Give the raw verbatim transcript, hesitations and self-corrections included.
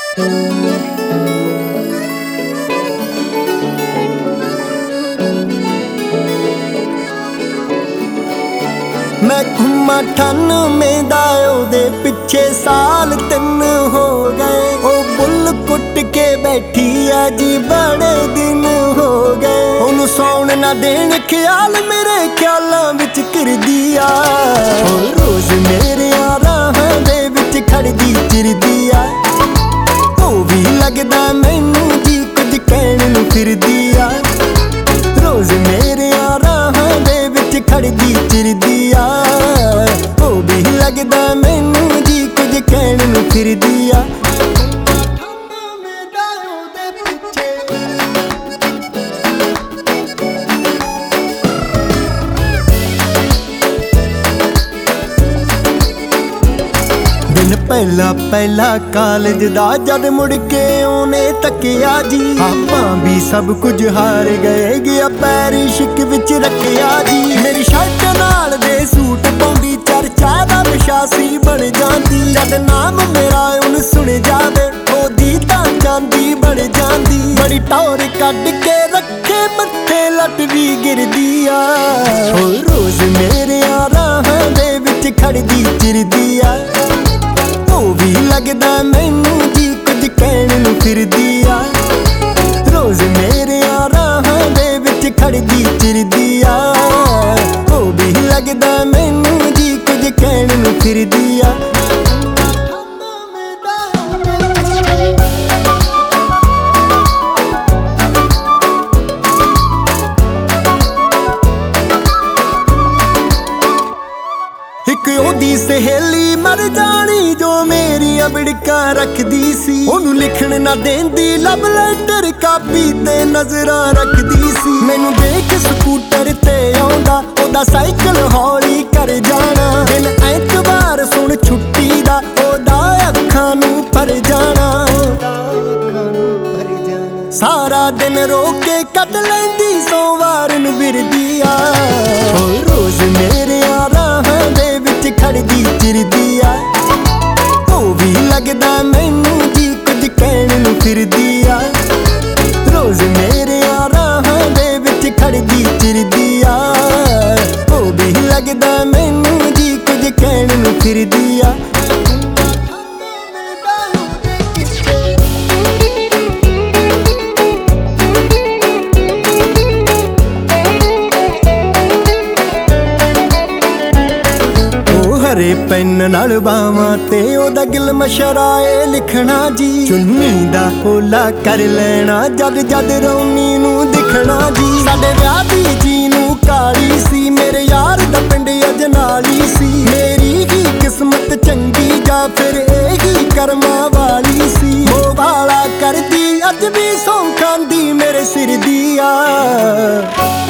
मैं घुमा अठानवे दा ओदे पिछे साल तिन हो गए। ओ बुल कुट के बैठी आ जी बड़े दिन हो गए। ओनू सौण ना देण ख्याल मेरे ख्यालां विच घिरदी आ। ओ रोज मेरे राहां दे विच खड़दी चिरदी आ। ओ भी लगदा मैनू जी कुछ कहण नूं फिरदी आ। रोज मेरे राहां दे विच खड़दी चिरदी आ। ओ भी लगदा मैनू जी कुछ कहण नूं फिरदी आ। दिन पहला पहला कालज दा जद मुड़ के ओने तकिया जी। आपां भी सब कुछ हार गए, गया पैर इश्क विच रखिया जी। मेरी शर्ट नाल दे सूट पाउंदी चर्चा दा विशासी बन जांदी। जद नाम मेरा उन सुन जावे ओदी तां चांदी बन जांदी। बड़ी टौर कढ के रखे मत्थे लट भी गिरदी आ। ओ रोज मेरे राहां दे विच खड़दी चिरदी आ। ओ भी लगदा मैनू जी कुछ कहण नूं फिरदी आ। रोज मेरे राहां दे विच खड़दी चिरदी आ। ओ भी लगदा मैनू जी कुछ कहण नूं फिरदी आ। इक ओदी सहेली मर जानी जो मेरियां बिड़कां रखदी सी। ओनू लिखण ना देंदी लव लेटर कापी ते नजरां रखदी सी। मैनू देख स्कूटर ते आउंदा ओदा साइकिल हौली कर जाना। दिन ऐतवार सुन छुट्टी दा ओदा अखां नूं भर जाना। सारा दिन रो के कट लैंदी सोमवार नूं विरदी आ। ओ रोज मेरे राहां दे विच खड़दी चिरदी आ। ओ भी लगदा मैनू जी कुछ कहण नूं फिरदी आ। रोज मेरे राहां दे विच खड़दी चिरदी आ। ओ भी लगदा मैनू जी कुछ कहण नूं फिरदी आ। हरे पेन नाल बावां ते ओदा गिल मशराए लिखना जी। चुन्नी दा ओला कर लेना जद जद रौनी नूं दिखना जी। साडे विआह दी जी नूं काली सी मेरे यार दा पिंड अजनाली सी। मेरी ही किस्मत चंगी जा फिर एही करमां वाली सी। ओ वाला करदी अज भी सौं खांदी मेरे सिर दी आ।